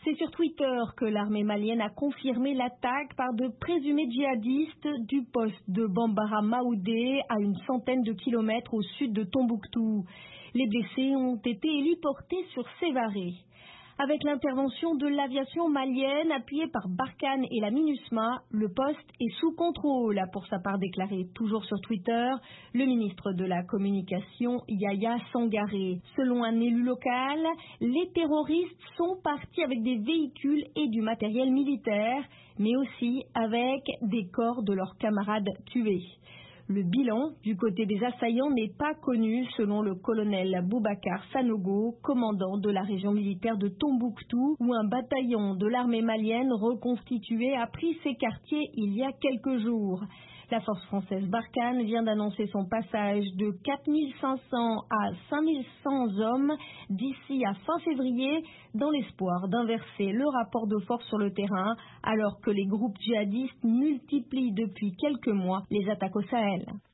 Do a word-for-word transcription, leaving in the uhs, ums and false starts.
C'est sur Twitter que l'armée malienne a confirmé l'attaque par de présumés djihadistes du poste de Bambara Maoudé à une centaine de kilomètres au sud de Tombouctou. Les blessés ont été héliportés sur Sévaré. Avec l'intervention de l'aviation malienne appuyée par Barkhane et la MINUSMA, le poste est sous contrôle, a pour sa part déclaré toujours sur Twitter le ministre de la Communication Yaya Sangaré. Selon un élu local, les terroristes sont partis avec des véhicules et du matériel militaire, mais aussi avec des corps de leurs camarades tués. Le bilan du côté des assaillants n'est pas connu selon le colonel Boubacar Sanogo, commandant de la région militaire de Tombouctou, où un bataillon de l'armée malienne reconstitué a pris ses quartiers il y a quelques jours. La force française Barkhane vient d'annoncer son passage de quatre mille cinq cents à cinq mille cent hommes d'ici à fin février, dans l'espoir d'inverser le rapport de force sur le terrain, alors que les groupes djihadistes multiplient depuis quelques mois les attaques au Sahel.